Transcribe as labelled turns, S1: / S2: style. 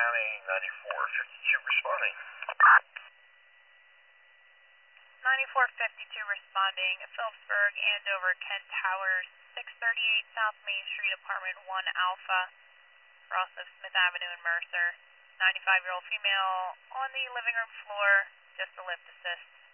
S1: County, 9452 responding.
S2: 9452 responding, Phillipsburg, Andover, Kent Towers, 638 South Main Street, Apartment 1 Alpha, for also Smith Avenue and Mercer. 95-year-old female on the living room floor, just a lift assist.